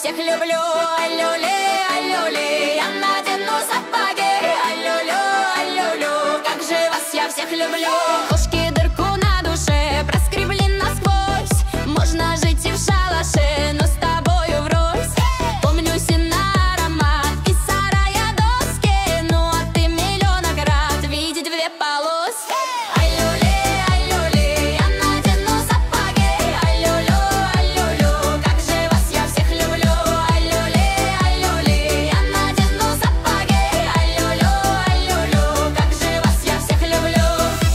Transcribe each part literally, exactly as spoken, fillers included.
всех люблю. Ай-люли, ай-люли, я надену сапоги. Ай-люлю, ай-люлю, как же вас я всех люблю. Кошки дырку на душе проскребли насквозь. Можно жить и в шалаше, но с тобою врозь. Помню сена аромат из сарая доски. Ну а ты миллиона крат видеть две полоски. Ай-люли, ай-люли, я надену сапоги. Ай-люлю, ай-люлю, как же вас я всех люблю. Ай-люли, ай-люли, я надену сапоги. Ай-люлю, ай-люлю, как же вас я всех люблю.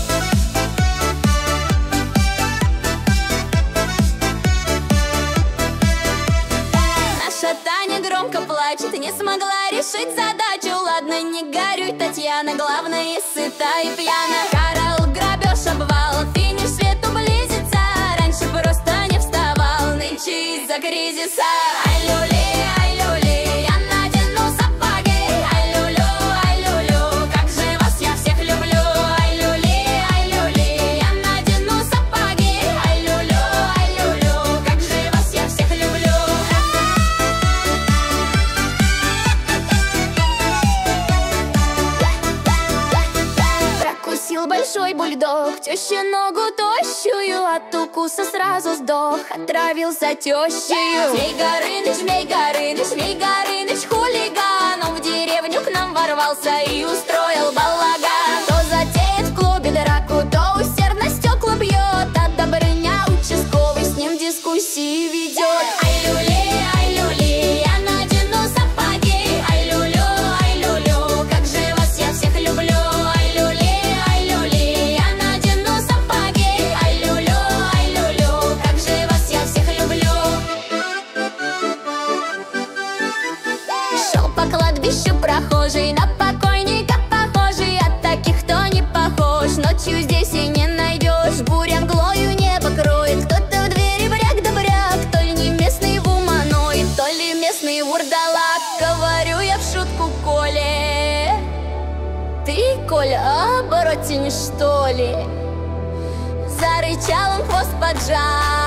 Наша Таня громко плачет, не смогла решить задачу. Ладно, не горюй, Татьяна, главное, сыта и пьяна. Караул, грабеж, обвал, финиш свету близится. Раньше просто не вставал, нынче из-за кризиса. Ай-люли, ай-люли, я надену сапоги. Ай-люлю, ай-люлю, как же вас я всех люблю. Ай-люли, ай-люли, я надену сапоги. Ай-люлю, ай-люлю, как же вас я всех люблю. Прокусил большой бульдог тещу ногу тощую, от укуса сразу сдох, отравился тещею. Змей Горыныч, Змей Горыныч, Змей Горыныч хулиган. Он в деревню к нам ворвался и устроил балаган. То затеет в клубе драку, то усердно стекла бьет, а Добрыня участковый с ним дискуссии ведет. Ай-люли, ай-люли, я надену сапоги. Ай-люлю, ай-люлю, как же вас я всех люблю. Ай-люли, ай-люли, я надену сапоги. Ай-люлю, ай-люлю, как же вас я всех люблю. Шел по кладбищу прохожий, на покойника похожий. От таких, кто не похож, ночью здесь и не найдешь. Буря мглою небо кроет, кто-то в двери бряк-добряк. То ли не местный вуманоид, то ли местный вурдалак. Говорю я в шутку Коле: ты, Коля, оборотень, что ли? Зарычал он, хвост поджал.